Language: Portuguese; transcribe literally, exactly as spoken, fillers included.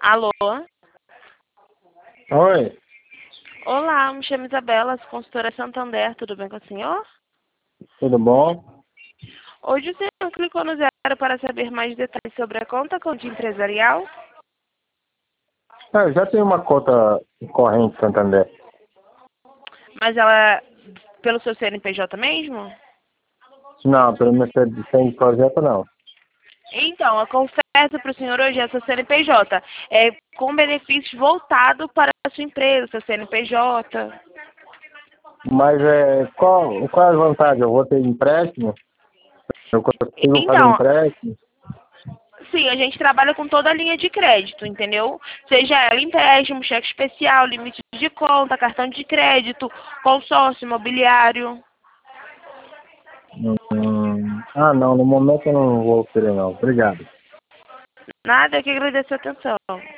Alô? Oi, Olá, me chamo Isabela, sou consultora Santander, tudo bem com o senhor? tudo bom? Hoje o senhor clicou no zero para saber mais detalhes sobre a conta conta empresarial, É, eu já tenho uma conta corrente Santander. mas ela é pelo seu C N P J mesmo? Não, pelo menos sem projeto não. Então, a oferta para o senhor hoje é seu C N P J, é com benefícios voltados para a sua empresa, seu C N P J. Mas é, qual, qual é a vantagem? Eu vou ter empréstimo? Eu consigo fazer Então, empréstimo? sim, a gente trabalha com toda a linha de crédito, entendeu? Seja ela empréstimo, cheque especial, limite de conta, cartão de crédito, consórcio imobiliário. Hum, ah, não, no momento eu não vou querer não. Obrigado. Nada, eu que agradeço a atenção.